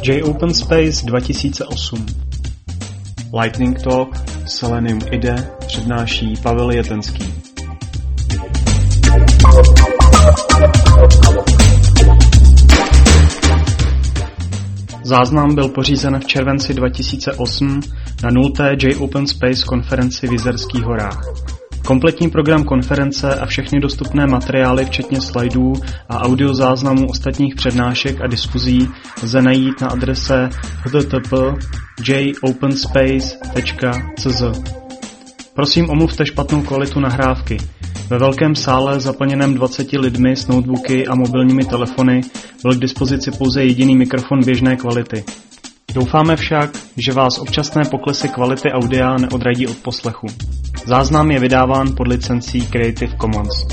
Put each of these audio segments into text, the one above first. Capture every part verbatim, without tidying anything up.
J Open Space dva tisíce osm. Lightning Talk Selenium I D E přednáší Pavel Jetenský. Záznam byl pořízen v červenci dva tisíce osm na nulté J Open Space konferenci v Jizerských horách. Kompletní program konference a všechny dostupné materiály, včetně slajdů a audiozáznamů ostatních přednášek a diskuzí, lze najít na adrese h t t p tečka j open space tečka c z. Prosím, omluvte špatnou kvalitu nahrávky. Ve velkém sále zaplněném dvaceti lidmi s notebooky a mobilními telefony byl k dispozici pouze jediný mikrofon běžné kvality. Doufáme však, že vás občasné poklesy kvality audia neodradí od poslechu. Záznam je vydáván pod licencí Creative Commons.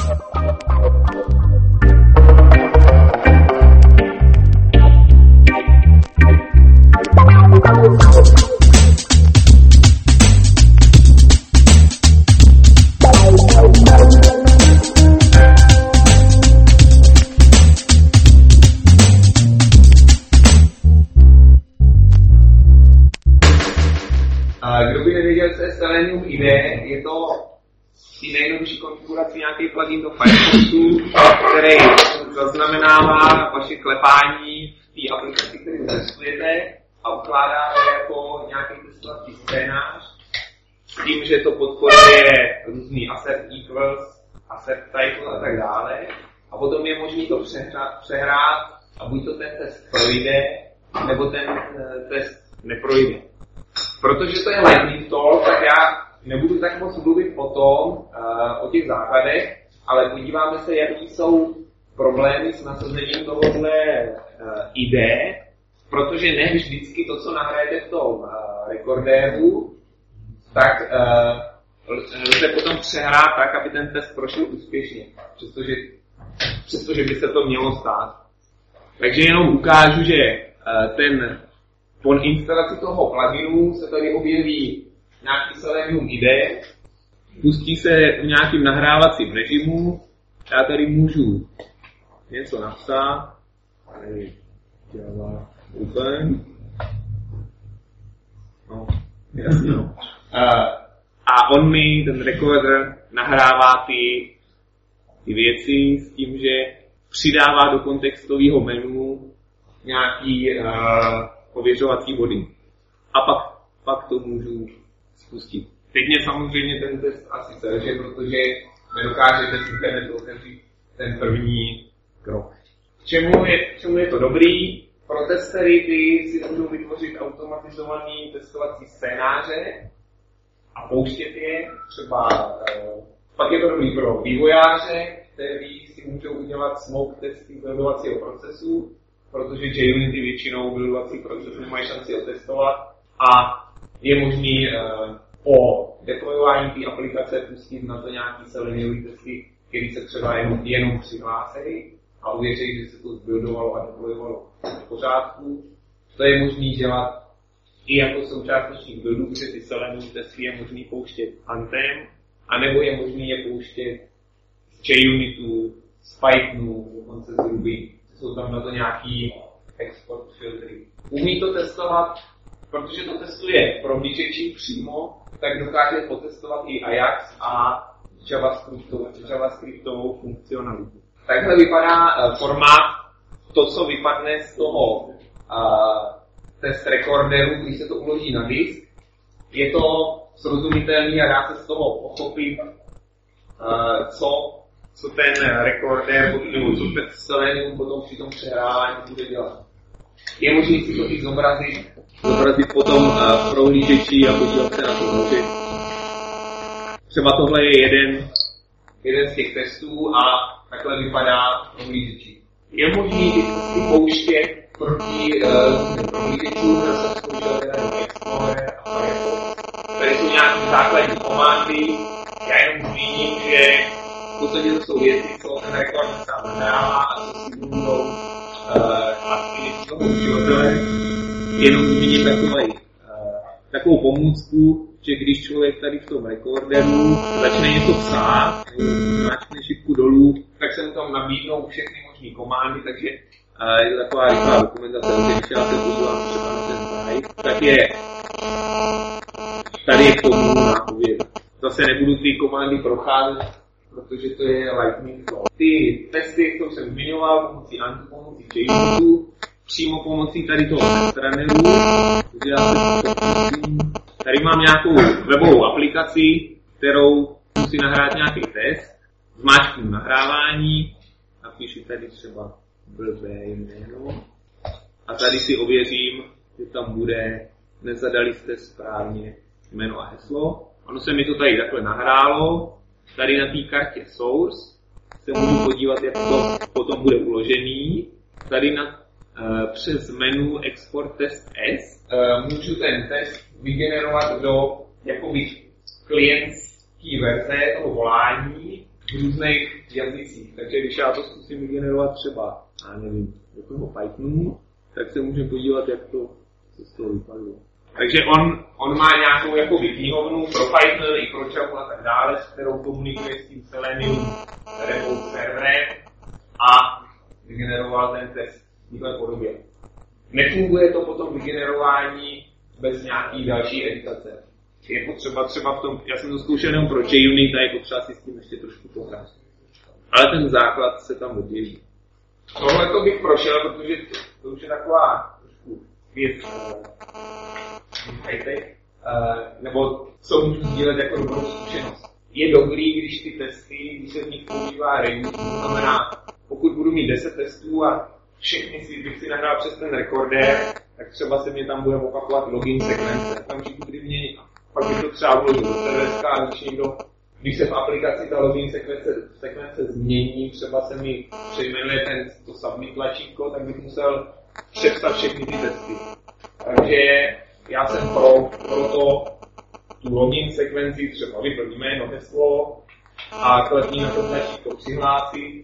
Kdo by nevěděl, co je Selenium I D E, je to i nejnovější konfigurace nějaký plugin do Firefoxu, který zaznamenává vaše klepání v té aplikaci, kterou testujete a ukládá to jako nějaký testovací scénář s tím, že to podporuje různý assert equals, assert title a tak dále. A potom je možné to přehrát, přehrát a buď to ten test projde, nebo ten test neprojde. Protože to je Lightning Talk, tak já nebudu tak moc mluvit o tom, uh, o těch základech, ale podíváme se, jaký jsou problémy s nasazením tohohle uh, I D E, protože ne vždycky to, co nahrajete v tom uh, rekordéru, tak uh, lze potom přehrát tak, aby ten test prošel úspěšně, přestože, přestože by se to mělo stát. Takže jenom ukážu, že uh, ten po instalaci toho pluginu se tady objeví nějaký Selenium I D E, pustí se v nějakým nahrávacím režimu, já tady můžu něco napsat, tady Java Open, no, jasně no. A on mi, ten recorder, nahrává ty, ty věci s tím, že přidává do kontextového menu nějaký uh, ověřovací body. A pak, pak to můžu spustit. Teď mě samozřejmě ten test asi selže, protože nedokážete z internetu otevřít ten první krok. K čemu je, k čemu je to dobrý? Pro testery ty si můžou vytvořit automatizovaný testovací scénáře a pouštět je. Třeba, uh, pak je to dobrý pro vývojáře, kteří si můžou udělat smoke testy buildovacího procesu, protože JUnity většinou buildovací proces nemají šanci otestovat a je možný uh, po deployování té aplikace pustit na to nějaký Selenium testy, který se třeba jenom, jenom přihlásí a uvěří, že se to zbuildovalo a deployovalo v pořádku. To je možný dělat i jako součástečných buildů, protože ty Selenium testy je možný pouštět Anthem, anebo je možný je pouštět z JUnitu, z Pythonu, dokonce z Ruby. Jsou tam na to nějaký export filtry. Umí to testovat, protože to testuje prohlížeči přímo, tak dokáže potestovat i Ajax a JavaScriptovou, JavaScriptovou funkcionalitu. Takhle vypadá uh, formát, to, co vypadne z toho uh, test recorderu, když se to uloží na disk. Je to srozumitelný a dá se z toho pochopit, uh, co co ten recorder, nebo co ten Selenium potom při tom přehrávání bude dělat. Je možné si to i zobrazit, zobrazit potom v prohlížeči a podívat se na to může. Třeba tohle je jeden, jeden z těch testů a takhle vypadá prohlížeči. Je možné ty testy pouštět proti uh, prohlížečům, já jsem zkoušel teda Explorer a Firefox. Tady jsou nějaké základní komandy, já jenom zmíním, že v podstatě to jsou věci, co ten rekord sám nahrává a co si budou uh, aktivit z toho uživatele. Jenom zmíním takovej, uh, takovou pomůcku, že když člověk tady v tom rekorderu začne něco psát, zmáčkne šipku dolů, tak se mu tam nabídnou všechny možné komandy, takže a je to taková rychlá dokumentace, takže když já se podívám třeba na ten drive, tak je tady je k tomu nápověda. Zase nebudu ty komandy procházet, protože to je lightning flow. Ty testy, které jsem zmiňoval, pomocí Anki, pomocí JSONu, přímo pomocí tady toho extraneru, takže já se tady mám nějakou webovou aplikaci, kterou musí nahrát nějaký test, zmáčknu nahrávání, napíšu tady třeba blbé jméno a tady si ověřím, že tam bude, nezadali jste správně jméno a heslo. Ono se mi to tady takhle nahrálo, tady na té kartě source se můžu podívat, jak to potom bude uložený. Tady na, uh, přes menu export test S uh, můžu ten test vygenerovat do jakoby klientský verze toho volání v různých jazycích. Takže když já to zkusím vygenerovat třeba, já nevím, do toho Pythonu, tak se můžeme podívat, jak to se z toho vypadlo. Takže on, on má nějakou jakoby knihovnu pro Python i pro Java a tak dále, s kterou komunikuje s tím Selenium remote serverem a vygeneroval ten test v této podobě. Nefunguje to potom vygenerování bez nějaký další editace. Je potřeba třeba v tom, já jsem to zkoušel jenom pro JUnit a je potřeba si s tím ještě trošku pohrát. Ale ten základ se tam oddělí. Tohle to bych prošel, protože to už je taková trošku věc high-tech, uh, nebo co můžu sdílet jako dobrou zkušenost. Je dobrý, když ty testy, když se v nich používá reuse, to znamená, pokud budu mít deset testů a všechny si, bych si nahrál přes ten rekordér, tak třeba se mě tam bude opakovat login sekvence, tam všichni budou měnit. Pak bych to třeba vložil do serverska a když někdo, když se v aplikaci ta login sekvence, sekvence změní, třeba se mi přejmenuje ten, to submit tlačítko, tak bych musel přepsat všechny ty testy. Takže já jsem pro, pro to tu login sekvenci třeba vyplní jméno, heslo a klepní na to tlačítko přihlásit,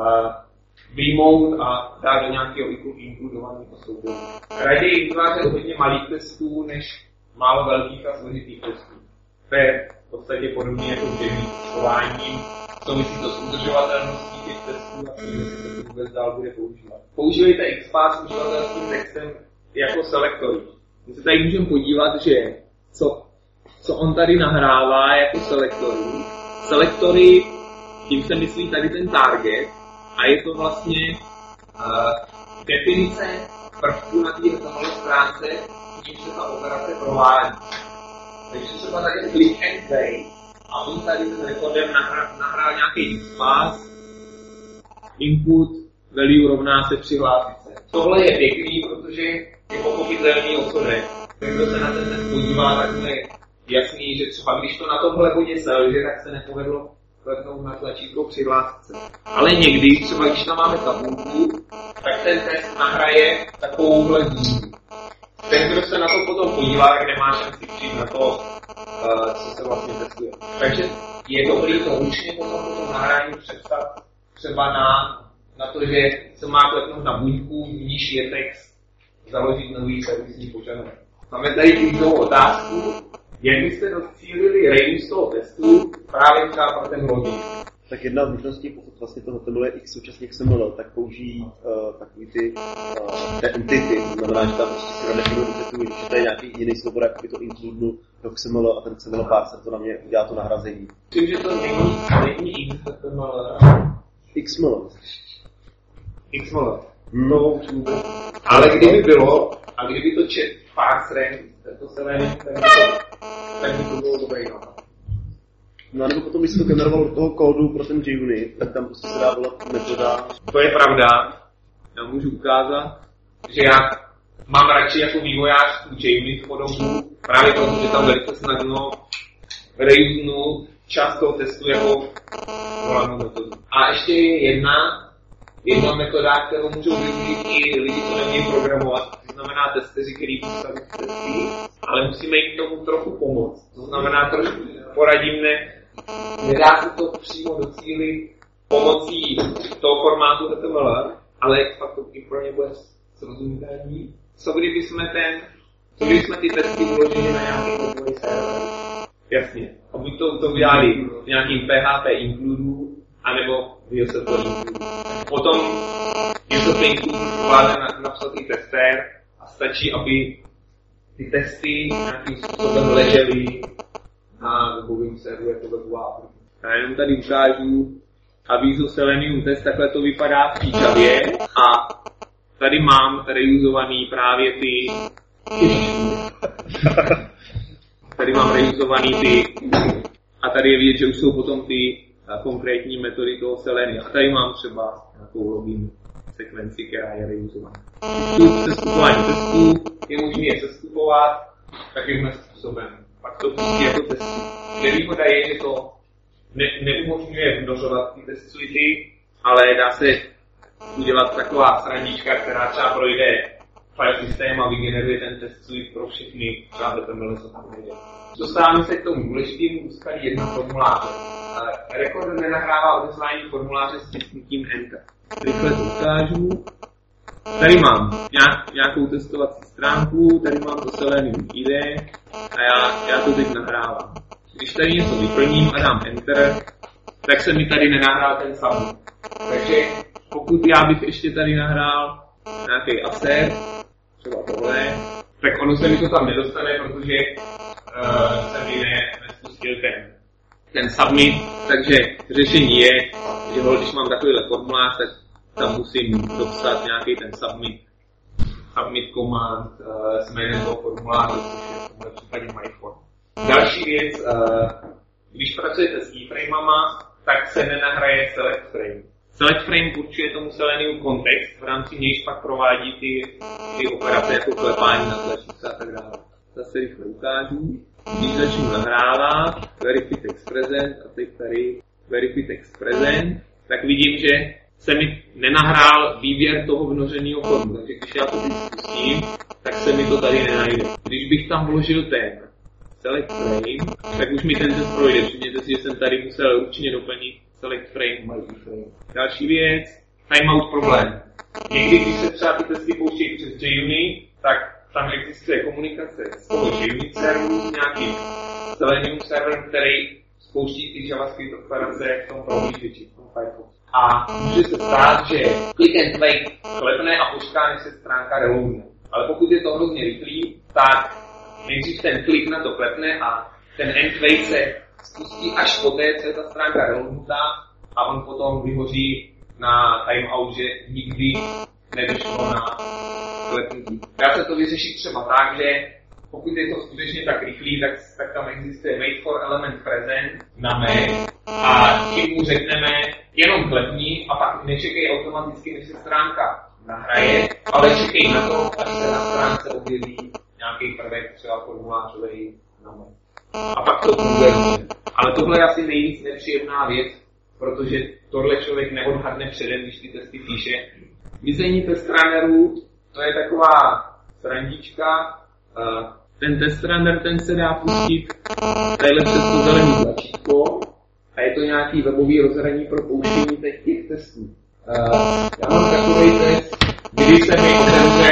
vyjmout a dát do nějakého inkludovaného souboru. Raději vytvářet hodně malých testů, než málo velkých a složitých testů. To je v podstatě podobně jako s těmi chováním, souvisí to s udržovatelností těch testů a tím, jestli se to vůbec dál bude používat. Používejte X P A S s uživatelským textem jako selektory. My se tady můžeme podívat, že co, co on tady nahrává jako selektory. Selektory, tím se myslí tady ten target a je to vlastně uh, definice prvků na téhle stránce, tím se ta operace provádí. Takže třeba tady click and play a on tady ten recorder nahrál, nahrál nějaký X P A S, input value rovná se přihlásit se. Tohle je pěkný, protože je pochopitelný, o co jde. Když se na ten test podívá, tak je jasný, že třeba když to na tomhle bodě selže, tak se nepovedlo klepnout na tlačítko přihlásit se. Ale někdy, třeba když tam máme tabulku, tak ten test nahraje takovouhle zůnu. Ten, kdo se na to potom podívá, tak nemá šanci přijít na to, uh, co se vlastně testuje. Takže je dobrý to ručně potom potom nahrání přepsat třeba na, na to, že se má klepnout na buňku, v níž je text, založit nový servisní požadavek. Máme tady klíčovou otázku, jak byste docílili reuse toho testu právě třeba pro ten login. Tak jedna z možností, pokud vlastně to hoteluje X současně X M L, tak použijí uh, takový ty uh, entity, to znamená, že tam prostě si nadefinují entity, že to je nějaký jiný soubor, jak by to include do X M L a ten X M L parser to na mě udělá to nahrazení. Myslím, že to není, není X M L. X M L. X M L. No, už vůbec. Ale kdyby bylo, a kdyby to čet parserem, to se ne, tak by to bylo dobrý nápad. No a nebo potom, když se to generovalo do toho kódu pro ten JUnit, tak tam prostě se dá volat metoda. To je pravda. Já můžu ukázat, že já mám radši jako vývojář tu JUnit podobu, právě proto, že tam velice snadno reusnu část toho testu jako volanou metodu. A ještě jedna, jedna metoda, kterou můžou využít i lidi, co nemějí programovat. To znamená testeři, který písali testy, ale musíme jim tomu trochu pomoct. To znamená, trošku poradím, ne, nedá se to přímo docílit pomocí toho formátu H T M L, ale fakt to i pro ně bude srozumitelný. Co kdyby jsme ten, co kdyby jsme ty testy uložili na nějaký webový server? Jasně. A buď to, to udělali v nějakým P H P includu, anebo v Yosemite includu. Potom něco plinku vládne napsat i testér a stačí, aby ty testy nějakým způsobem ležely na webovém serveru jako webová aplikace. Já jenom tady ukážu Avizo Selenium test, takhle to vypadá v příčavě a tady mám reuzovaný právě ty tady mám reuzovaný ty a tady je vidět, že už jsou potom ty konkrétní metody toho Selenia. A tady mám třeba nějakou login sekvenci, která je reuzovaná. Tu sestupování testů je možné je sestupovat takovýmhle způsobem. Pak to pustí jako testy. Nevýhoda je, že to ne, neumožňuje vnořovat ty test suity, ale dá se udělat taková srandička, která třeba projde file systém a vygeneruje ten test suite pro všechny, třeba do T M L, co tam nejde. Dostáváme se k tomu důležitému úskalí jedna formuláře. Recorder nenahrává odesłání formuláře s stisknutím Enter. Rychle to ukážu. Tady mám nějak, nějakou testovací stránku, tady mám to Selenium I D a já, já to teď nahrávám. Když tady něco vyplním a dám Enter, tak se mi tady nenahrál ten submit. Takže pokud já bych ještě tady nahrál nějaký assert, třeba tohle, tak ono se mi to tam nedostane, protože uh, se mi ne, nespustil ten, ten submit, takže řešení je, že když mám takovýhle formulář, tak tam musím dopsat nějaký ten submit, submit command uh, s jménem toho formuláře, což je v tomhle případě myform. Další věc, uh, když pracujete s keyframama, tak se nenahraje select frame. Select frame určuje tomu Selenium kontext, v rámci nějž pak provádí ty, ty operace jako klepání na tlačítce a tak dále. Zase rychle ukážu. Když začnu nahrávat verify text present a teď tady verify text present, tak vidím, že se mi nenahrál výběr toho vnořeného formu. Takže když já to teď spustím, tak se mi to tady nenajde. Když bych tam vložil ten select frame, tak už mi ten test projde. Všimněte si, že jsem tady musel určitě doplnit select frame, multi frame. Další věc, timeout problém. Někdy, když se třeba ty testy pouštějí přes JUnit, tak tam existuje komunikace z toho JUnit serveru s nějakým Selenium serverem, který spouští ty JavaScript operace v tom prohlížeči, v tom Firefox. A může se stát, že click and wait klepne a počká, než se stránka reloadne. Ale pokud je to hrozně rychlý, tak nejdřív ten klik na to klepne a ten end wait se spustí až poté, co je ta stránka reloadnutá a on potom vyhoří na timeout, že nikdy nedošlo na klepnutí. Dá se to vyřešit třeba tak, že pokud je to skutečně tak rychlý, tak, tak tam existuje wait for element present na mail a tím mu řekneme jenom klepni a pak nečekej automaticky, než se stránka nahraje, ale čekej na to, až se na stránce objeví nějaký prvek, třeba formulářový na mail. A pak to funguje. Ale tohle je asi nejvíc nepříjemná věc, protože tohle člověk neodhadne předem, když ty testy píše. Mizení testrunnerů, to je taková srandička. Ten testrunner, ten se dá pustit tadyhle přes to zelený tlačítko a je to nějaký webový rozhraní pro pouštění těch, těch testů. Já mám takový test, kdy se mi otevře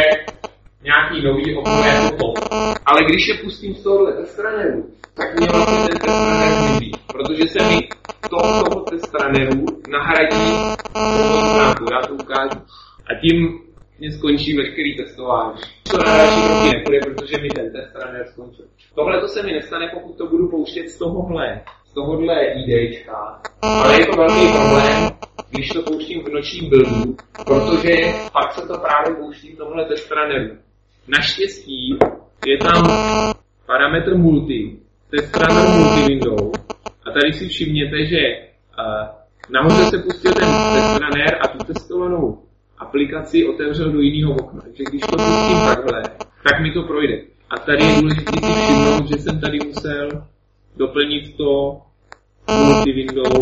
nějaký nový okno jako to. Ale když je pustím z tohohle testrunneru, tak mě vlastně ten testrunner zmizí, protože se mi toho, toho testrunneru nahradí toho stránku, já to ukážu. A tím mě skončí veškerý testování. To na další kroky nepůjde, protože mi ten testrunner skončil. Tohle to se mi nestane, pokud to budu pouštět z tohohle, z tohohle IDčka, ale je to velký problém, když to pouštím v nočním buildu, protože pak se to právě pouští v tomhle testrunneru. Naštěstí je tam parametr multi, testrunner multi-window a tady si všimněte, že uh, nahoře se pustil ten testrunner a tu testovanou aplikaci otevřel do jiného okna. Takže když to pustím takhle, tak mi to projde. A tady je důležité si všimnout, že jsem tady musel doplnit to multi-window.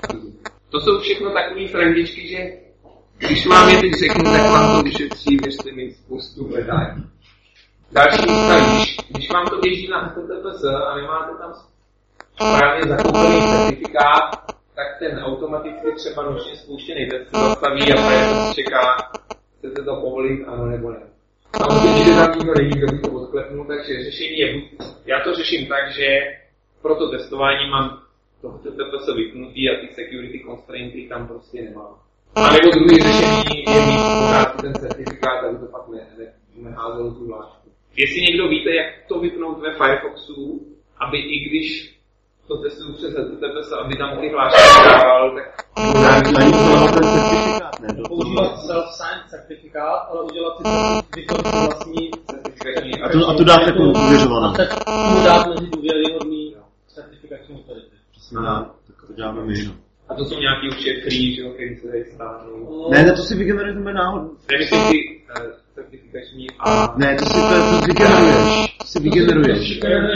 To jsou všechno takové srandičky, že když vám je teď řeknu, tak vám to vyšetří, věřte mi, spoustu hledání. Další ústav, když, když vám to běží na H T T P S a nemáte tam správně zakoupený certifikát, tak ten automaticky třeba nočně spouštěný test se zastaví a Firefox čeká, chcete to povolit, ano nebo ne. Samozřejmě, že tam nikdo není, kdo by to odklepnul, takže řešení je buď, já to řeším tak, že pro to testování mám to H T T P S vypnutý a ty security constrainty tam prostě nemám. A nebo druhý řešení je mít pořád ten certifikát, aby to pak ne, ne, neházelo tu hlášku. Jestli někdo víte, jak to vypnout ve Firefoxu, aby i když to testuju přes H T T P S, aby tam ty hlášky dával, tak ani to ten certifikát, ne? Používat self-signed certifikát, ale udělat si vytvořit vlastní certifikační. A to, a to dát jako důvěřované. A tak tomu dát mezi důvěryhodný certifikační metody. Přesně, tak to děláme my. A to jsou nějaký určitě free, že jo, který se dají stáhnout. Ne, ne, to si vygenerujeme náhodou. Nemyslím ty uh, certifikační a... Ne, to si to, to vygeneruješ. To si vygeneruješ.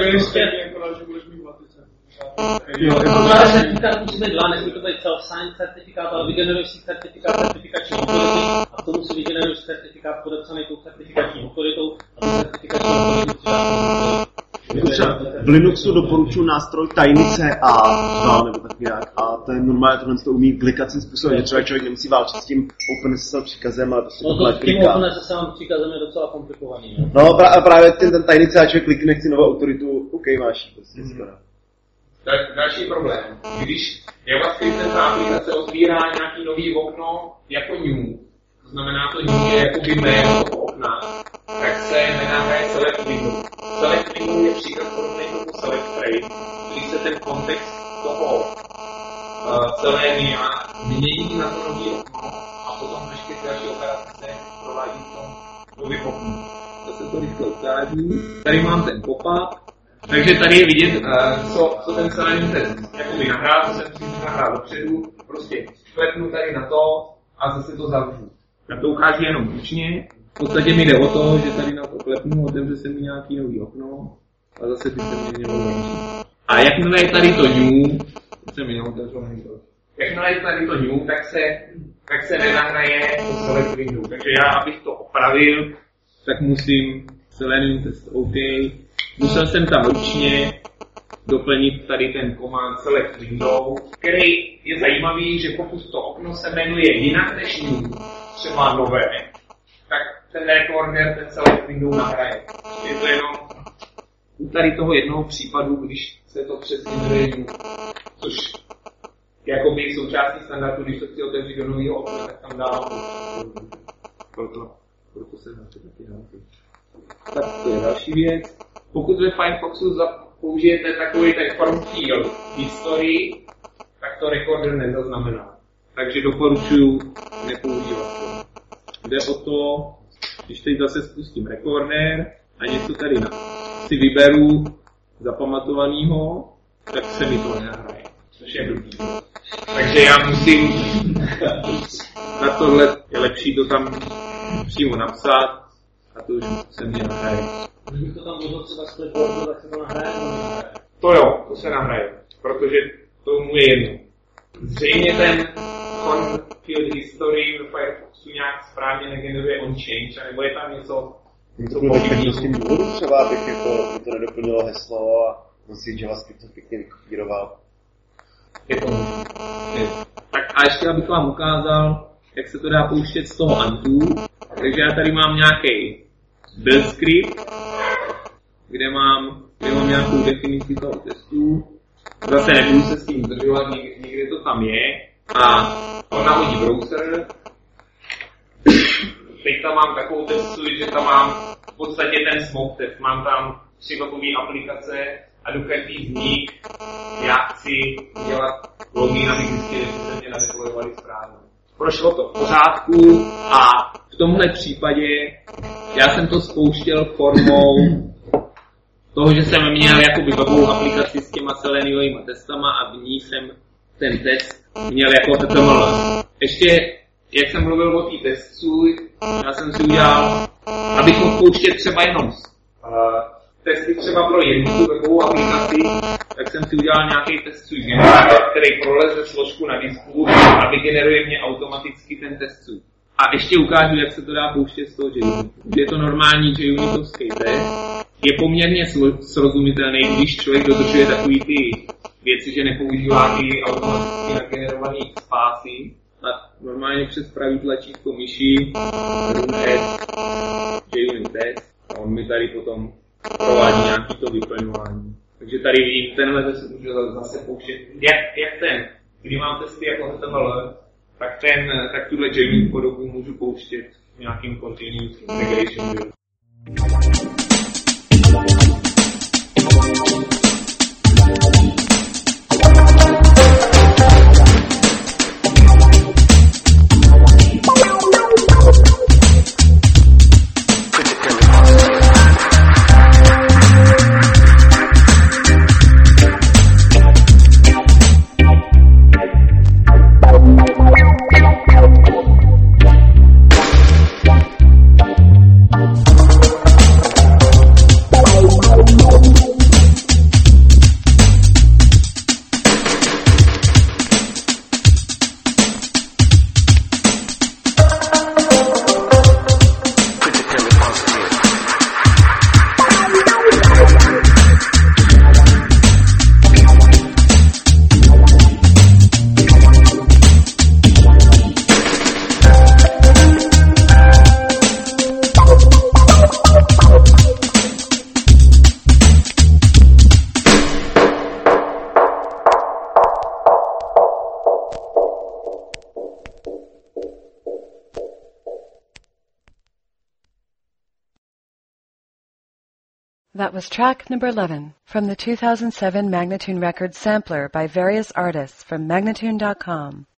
Jo, to certifikát musí být dva, nesmí to být self-signed certifikát, ale vygeneruješ si certifikát certifikační autority a k tomu si vygeneruješ certifikát podepsaný tou certifikační autoritou a tu certifikační autoritu si dáš. V Linuxu doporučuji nástroj tajnice a nebo tak nějak. A to je normálně, tohle to umí klikacím způsobem, že třeba člověk nemusí válčit s tím OpenSSL příkazem, ale prostě no, to tím OpenSSL příkazem je docela komplikovaný. Ne? No a právě ten, ten tajnice a člověk klikne, chci novou autoritu, OK, máš prostě mm. skoro. Další problém. Když JavaScript ta aplikace otvírá nějaký nový okno jako new, to znamená to new je jakoby jméno toho okna, tak se nenahraje select window. Select window je příklad podobný tomu select frame, když se ten kontext toho uh, celé mění na to nový okno a potom ještě další operace se provádí v tom nový okno. Zase to rychle ukážu. Tady mám ten pop-up. Takže tady je vidět, uh, co, co ten celý test jakoby nahrál, co jsem si nahrál dopředu, prostě klepnu tady na to a zase to zavřu. Já to ukážu jenom ručně, v podstatě mi jde o to, že tady na to klepnu, otevře se mi nějaký nový okno a zase ty se mi mělo zavřít. A jakmile je tady to new, se mi neotevřelo ani to. Jakmile je tady to new, tak se, tak se nenahraje to select window. Takže já, abych to opravil, tak musím select test OK. Musel jsem tam ručně doplnit tady ten command select window, který je zajímavý, že pokud to okno se jmenuje jinak než new, třeba nové, tak ten recorder ten select window nahraje. Je to jenom u tady toho jednoho případu, když se to přesně jmenuje new, což jakoby součástí standardu, když to chci otevřít do nového okna, tak tam dávám proto, proto se na to taky dávám. Tak to je další věc. Pokud ve Firefoxu použijete takový ten form field history, tak to recorder nezaznamená. Takže doporučuji nepoužívat to. Jde o to, když teď zase spustím recorder a něco tady na, si vyberu zapamatovanýho, tak se mi to nenahraje. Což je blbý. Takže já musím na tohle je lepší to tam přímo napsat a to už se mě nahraje. Když to tam budu třeba splitovat, tak se to nahraje? To jo, to se nahraje, protože to mu je jedno. Zřejmě ten form field history v Firefoxu nějak správně negeneruje on change, nebo je tam něco, co pochybí. S tím důvodu třeba, abych jako, by to nedoplnilo heslo a musí JavaScript to pěkně vykopíroval. Je to je. Tak a ještě abych vám ukázal, jak se to dá pouštět z toho Antu. Takže já tady mám nějaký build script, kde mám, kde mám nějakou definici toho testu. Zase nebudu se s tím zdržovat, někde to tam je. A on nahodí browser. Teď tam mám takovou testu, že tam mám v podstatě ten smoke test. Mám tam tři webové aplikace a do každý z nich já chci dělat login, abych zjistil, jestli se mě nadeployovali správně. Prošlo to v pořádku a v tomhle případě já jsem to spouštěl formou toho, že jsem měl jakoby webovou aplikaci s těma seleniovými testama a v ní jsem ten test měl jako H T M L. Ještě, jak jsem mluvil o té testů, já jsem si udělal, abych mohl pouštět třeba jenom uh, testy třeba pro jednu webovou aplikaci, tak jsem si udělal nějaký test suite generator, který proleze složku na disku a vygeneruje mě automaticky ten test suite. A ještě ukážu, jak se to dá pouštět z toho JUnit. Je to normální JUnitovský test. Je poměrně srozumitelný, když člověk dodržuje takový ty věci, že nepoužívá ty automaticky nagenerované spásy. A normálně přes pravý tlačítko myši run as JUnit test a on mi tady potom provádí nějaký to vyplňování. Takže tady vidím, tenhle se může zase pouštět. Jak, jak ten, kdy mám testy jako H T M L, tak, ten, tak tuhle JUnit podobu můžu pouštět v nějakým continuous integration build. That was track number eleven from the two thousand seven Magnatune Records sampler by various artists from Magnatune dot com.